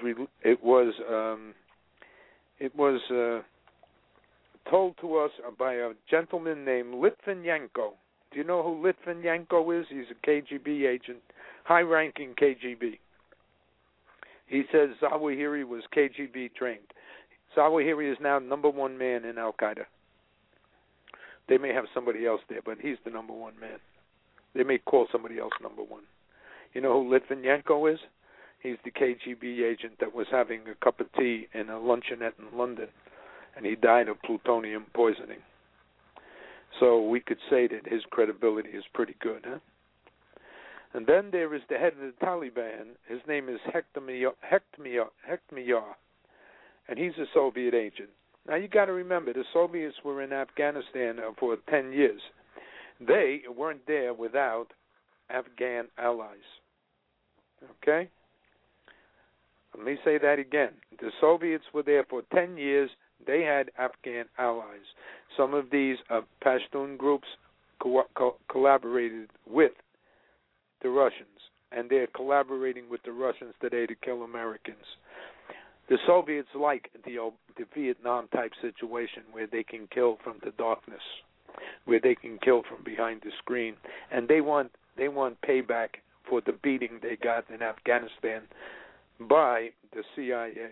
told to us by a gentleman named Litvinenko. Do you know who Litvinenko is? He's a KGB agent, high-ranking KGB. He says Zawahiri was KGB trained. Zawahiri is now number one man in Al-Qaeda. They may have somebody else there, but he's the number one man. They may call somebody else number one. You know who Litvinenko is? He's the KGB agent that was having a cup of tea in a luncheonette in London, and he died of plutonium poisoning. So we could say that his credibility is pretty good, huh? And then there is the head of the Taliban. His name is Hekmatyar, and he's a Soviet agent. Now, you got to remember, the Soviets were in Afghanistan for 10 years. They weren't there without Afghan allies. Okay? Let me say that again. The Soviets were there for 10 years. They had Afghan allies. Some of these Pashtun groups collaborated with the Russians, and they're collaborating with the Russians today to kill Americans. The Soviets like the Vietnam-type situation where they can kill from the darkness, where they can kill from behind the screen, and they want payback for the beating they got in Afghanistan by the CIA.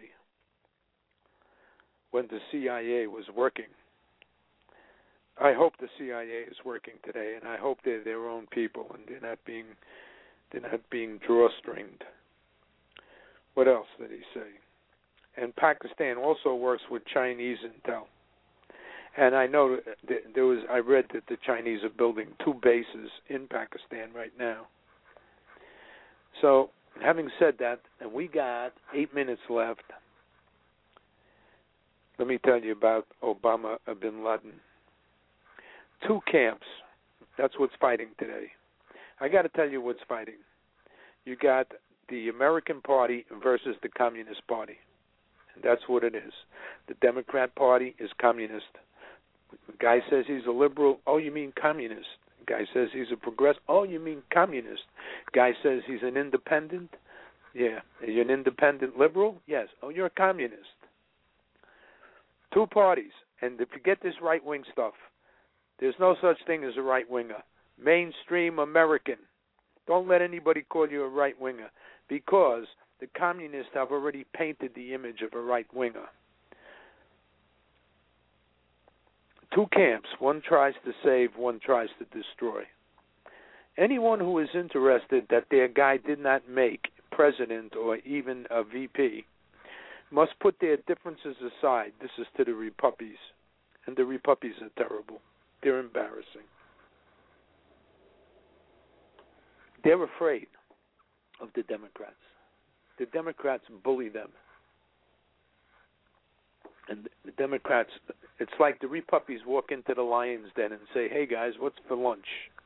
When the CIA was working, I hope the CIA is working today, and I hope they're their own people and they're not being drawstringed. What else did he say? And Pakistan also works with Chinese intel. And I know I read that the Chinese are building 2 bases in Pakistan right now. So, having said that, and we got 8 minutes left, let me tell you about Osama bin Laden. 2 camps. That's what's fighting today. I got to tell you what's fighting. You got the American Party versus the Communist Party. And that's what it is. The Democrat Party is communist. The guy says he's a liberal. Oh, you mean communist. The guy says he's a progressive. Oh, you mean communist. The guy says he's an independent. Yeah. Are you an independent liberal? Yes. Oh, you're a communist. 2 parties. And forget this right-wing stuff. There's no such thing as a right-winger. Mainstream American. Don't let anybody call you a right-winger, because the communists have already painted the image of a right-winger. 2 camps. One tries to save, one tries to destroy. Anyone who is interested that their guy did not make president or even a VP must put their differences aside. This is to the Repuppies. And the Repuppies are terrible. They're embarrassing. They're afraid of the Democrats. The Democrats bully them. And the Democrats, it's like the Repuppies walk into the Lion's Den and say, hey guys, what's for lunch?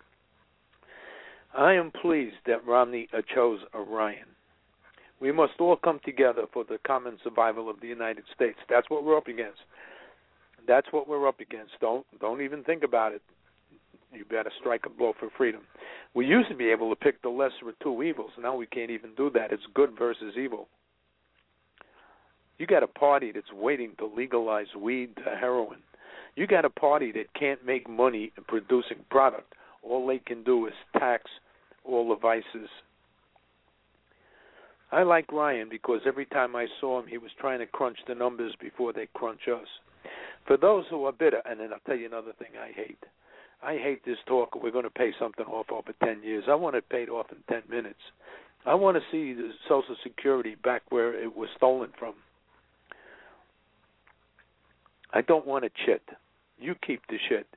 I am pleased that Romney chose Orion. We must all come together for the common survival of the United States. That's what we're up against. That's what we're up against. Don't even think about it. You better strike a blow for freedom. We used to be able to pick the lesser of 2 evils. Now we can't even do that. It's good versus evil. You got a party that's waiting to legalize weed to heroin. You got a party that can't make money in producing product. All they can do is tax all the vices. I like Ryan because every time I saw him, he was trying to crunch the numbers before they crunch us. For those who are bitter, and then I'll tell you another thing I hate. I hate this talk, we're going to pay something off over 10 years. I want it paid off in 10 minutes. I want to see the Social Security back where it was stolen from. I don't want a chit. You keep the chit.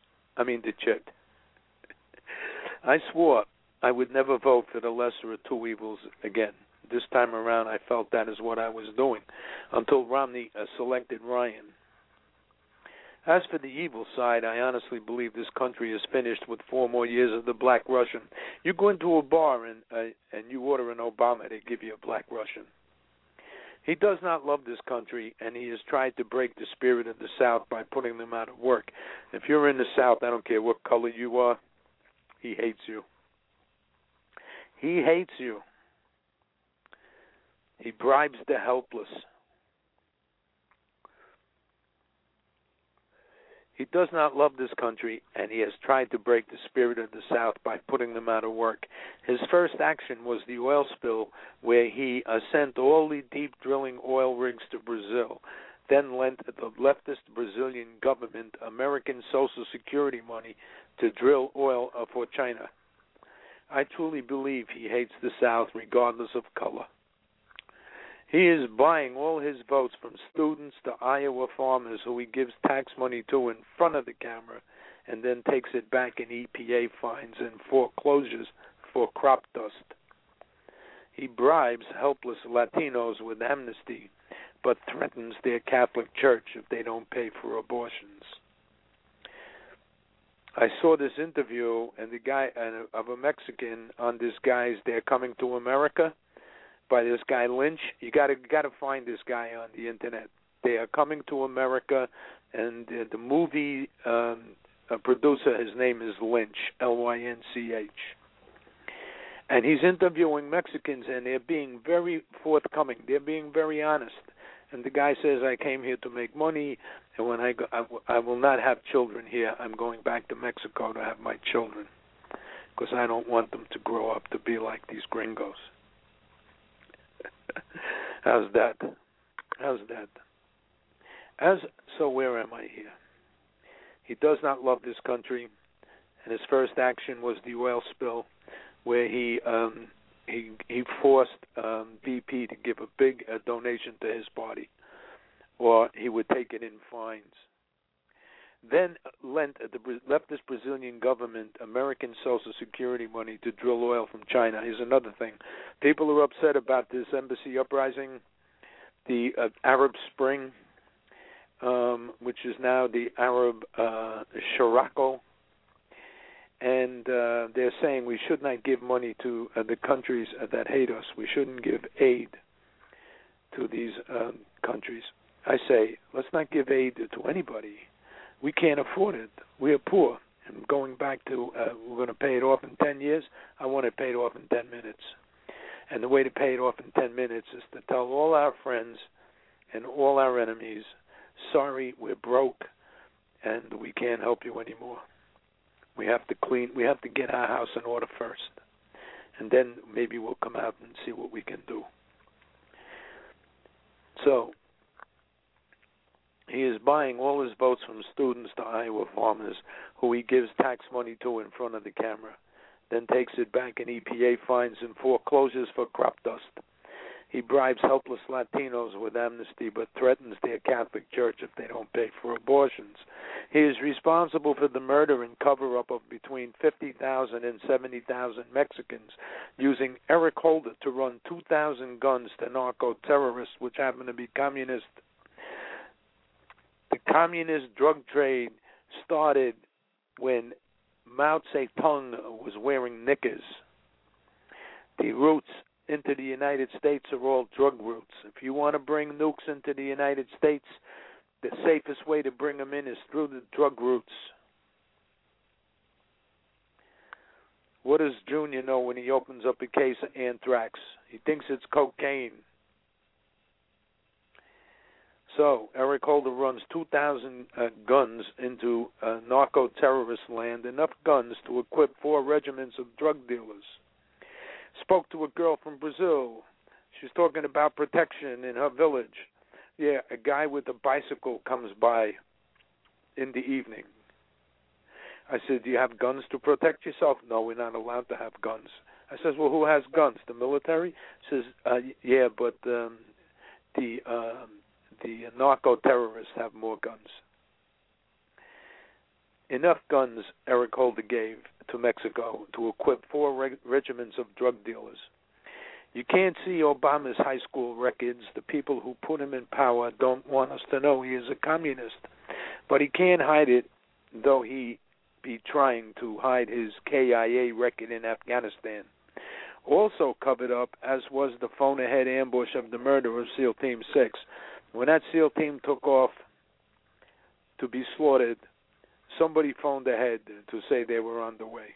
I swore I would never vote for the lesser of 2 evils again. This time around, I felt that is what I was doing until Romney selected Ryan. As for the evil side, I honestly believe this country is finished with 4 more years of the Black Russian. You go into a bar and you order an Obama, they give you a Black Russian. He does not love this country, and he has tried to break the spirit of the South by putting them out of work. If you're in the South, I don't care what color you are, he hates you. He hates you. He bribes the helpless. He does not love this country, and he has tried to break the spirit of the South by putting them out of work. His first action was the oil spill, where he sent all the deep drilling oil rigs to Brazil, then lent the leftist Brazilian government American Social Security money to drill oil for China. I truly believe he hates the South regardless of color. He is buying all his votes from students to Iowa farmers who he gives tax money to in front of the camera and then takes it back in EPA fines and foreclosures for crop dust. He bribes helpless Latinos with amnesty but threatens their Catholic Church if they don't pay for abortions. I saw this interview and the guy of a Mexican on this guy's They're Coming to America by this guy Lynch. You got to find this guy on the internet. They Are Coming to America, and the movie producer, his name is Lynch, Lynch, and he's interviewing Mexicans, and they're being very forthcoming. They're being very honest. And the guy says, "I came here to make money, and when I go, I will not have children here. I'm going back to Mexico to have my children because I don't want them to grow up to be like these gringos." How's that? So where am I here? He does not love this country, and his first action was the oil spill, where he forced BP to give a big donation to his party, or he would take it in fines. Then lent the leftist Brazilian government American Social Security money to drill oil from China. Here's another thing. People are upset about this embassy uprising, the Arab Spring, which is now the Arab Shirako. And they're saying we should not give money to the countries that hate us. We shouldn't give aid to these countries. I say, let's not give aid to anybody. We can't afford it. We are poor. And going back to, we're going to pay it off in 10 years, I want it paid off in 10 minutes. And the way to pay it off in 10 minutes is to tell all our friends and all our enemies, sorry, we're broke, and we can't help you anymore. We have to get our house in order first. And then maybe we'll come out and see what we can do. So, he is buying all his votes from students to Iowa farmers who he gives tax money to in front of the camera, then takes it back in EPA fines and foreclosures for crop dust. He bribes helpless Latinos with amnesty but threatens their Catholic Church if they don't pay for abortions. He is responsible for the murder and cover-up of between 50,000 and 70,000 Mexicans, using Eric Holder to run 2,000 guns to narco-terrorists which happen to be communist. The communist drug trade started when Mao Zedong was wearing knickers. The routes into the United States are all drug routes. If you want to bring nukes into the United States, the safest way to bring them in is through the drug routes. What does Junior know when he opens up a case of anthrax? He thinks it's cocaine. So Eric Holder runs 2,000 guns into narco-terrorist land, enough guns to equip 4 regiments of drug dealers. Spoke to a girl from Brazil. She's talking about protection in her village. Yeah, a guy with a bicycle comes by in the evening. I said, do you have guns to protect yourself? No, we're not allowed to have guns. I says, well, who has guns? The military? Says, yeah, but the narco-terrorists have more guns. Enough guns Eric Holder gave to Mexico to equip 4 regiments of drug dealers. You can't see Obama's high school records. The people who put him in power don't want us to know he is a communist. But he can't hide it, though he be trying to hide his KIA record in Afghanistan. Also covered up, as was the phone-ahead ambush of the murder of SEAL Team 6. When that SEAL team took off to be slaughtered, somebody phoned ahead to say they were on the way.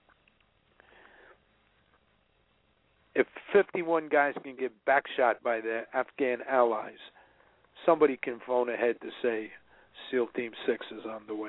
If 51 guys can get backshot by their Afghan allies, somebody can phone ahead to say SEAL Team 6 is on the way.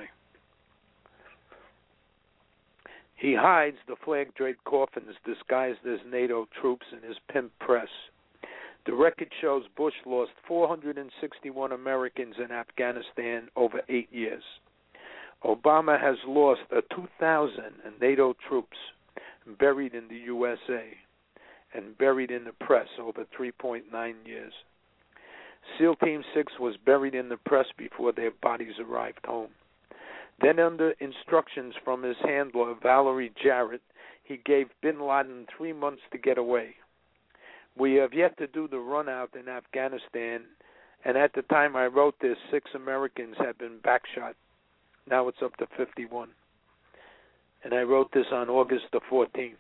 He hides the flag-draped coffins disguised as NATO troops in his pimp press. The record shows Bush lost 461 Americans in Afghanistan over 8 years. Obama has lost 2,000 NATO troops buried in the USA and buried in the press over 3.9 years. SEAL Team 6 was buried in the press before their bodies arrived home. Then, under instructions from his handler, Valerie Jarrett, he gave bin Laden 3 months to get away. We have yet to do the run-out in Afghanistan, and at the time I wrote this, 6 Americans had been backshot. Now it's up to 51. And I wrote this on August the 14th.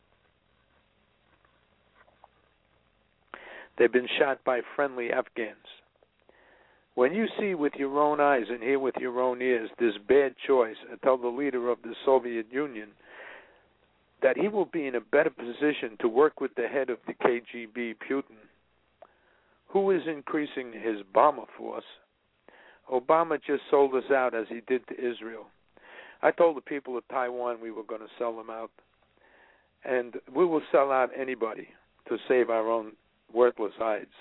They've been shot by friendly Afghans. When you see with your own eyes and hear with your own ears this bad choice, and tell the leader of the Soviet Union that he will be in a better position to work with the head of the KGB, Putin, who is increasing his bomber force. Obama just sold us out as he did to Israel. I told the people of Taiwan we were going to sell them out, and we will sell out anybody to save our own worthless hides,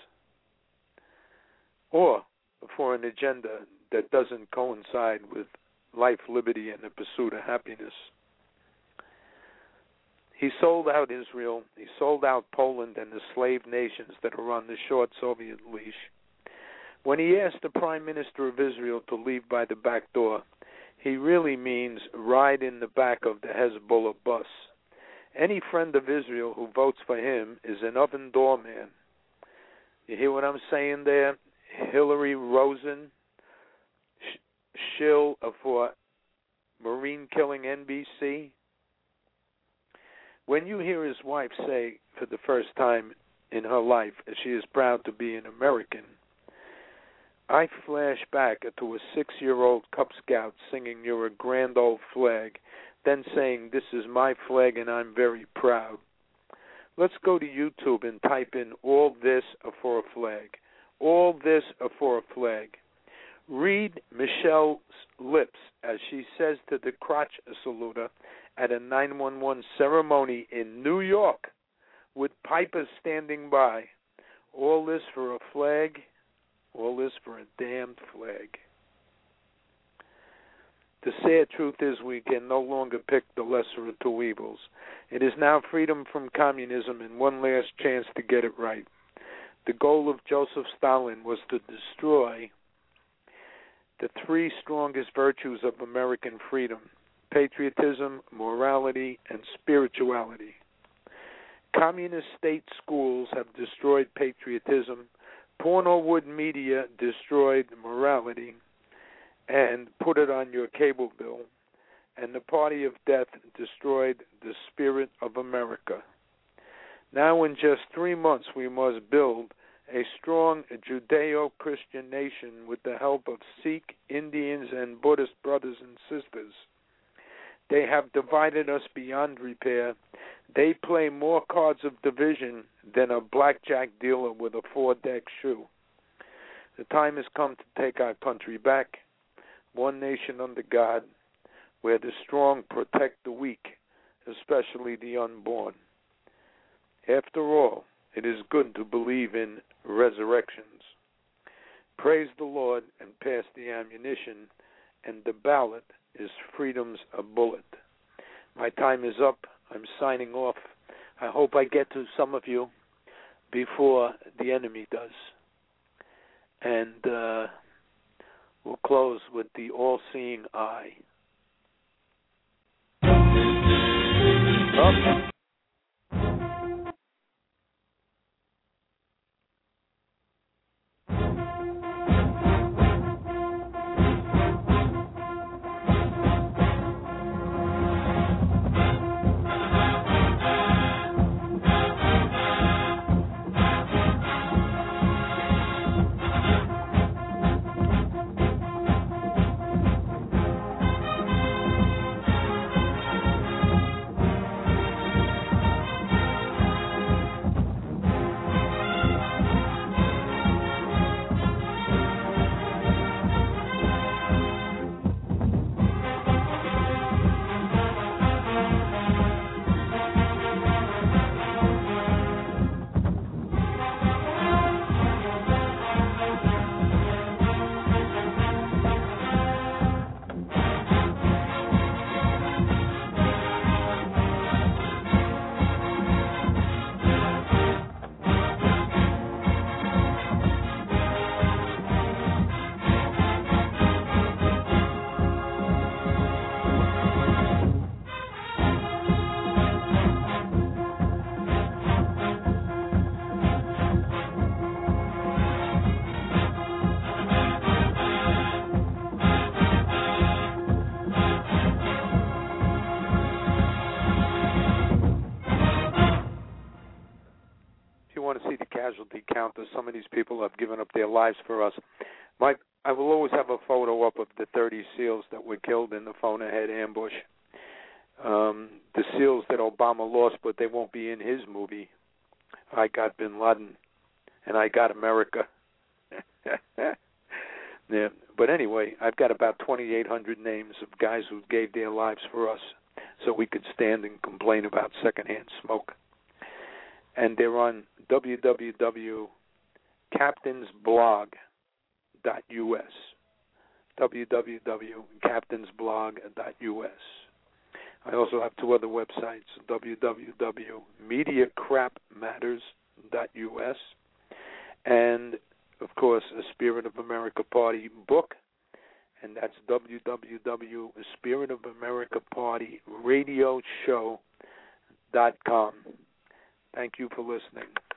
or for an agenda that doesn't coincide with life, liberty, and the pursuit of happiness. He sold out Israel, he sold out Poland and the slave nations that are on the short Soviet leash. When he asked the Prime Minister of Israel to leave by the back door, he really means ride in the back of the Hezbollah bus. Any friend of Israel who votes for him is an oven door man. You hear what I'm saying there? Hillary Rosen, shill for Marine killing NBC. When you hear his wife say for the first time in her life she is proud to be an American, I flash back to a 6-year-old Cub Scout singing "You're a Grand Old Flag," then saying, "This is my flag and I'm very proud." Let's go to YouTube and type in "All This for a Flag." All this for a flag. Read Michelle's lips as she says to the crotch saluter at a 911 ceremony in New York with pipers standing by. All this for a flag, all this for a damned flag. The sad truth is we can no longer pick the lesser of two evils. It is now freedom from communism and one last chance to get it right. The goal of Joseph Stalin was to destroy the 3 strongest virtues of American freedom: patriotism, morality, and spirituality. Communist state schools have destroyed patriotism, porno-wood media destroyed morality and put it on your cable bill, and the party of death destroyed the spirit of America. Now in just 3 months we must build a strong Judeo-Christian nation with the help of Sikh, Indians, and Buddhist brothers and sisters. They have divided us beyond repair. They play more cards of division than a blackjack dealer with a 4-deck shoe. The time has come to take our country back, one nation under God, where the strong protect the weak, especially the unborn. After all, it is good to believe in resurrections. Praise the Lord and pass the ammunition, and the ballot is freedom's a bullet. My time is up. I'm signing off. I hope I get to some of you before the enemy does. And we'll close with the all-seeing eye. Okay. recount this. Some of these people have given up their lives for us. I will always have a photo up of the 30 SEALs that were killed in the Fonahead ambush. The SEALs that Obama lost, but they won't be in his movie. I Got Bin Laden, and I Got America. Yeah. But anyway, I've got about 2,800 names of guys who gave their lives for us so we could stand and complain about secondhand smoke. And they're on www.captainsblog.us. www.captainsblog.us. I also have two other websites, www.mediacrapmatters.us and, of course, a Spirit of America Party book, and that's www.spiritofamericapartyradioshow.com. Thank you for listening.